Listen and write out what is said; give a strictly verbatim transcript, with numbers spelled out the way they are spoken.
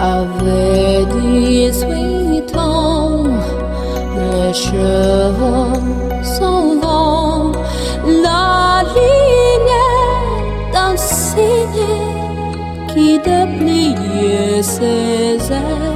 Avec dix-huit ans, les cheveux s'en vont, la ligne d'un cygne qui déplie ses ailes.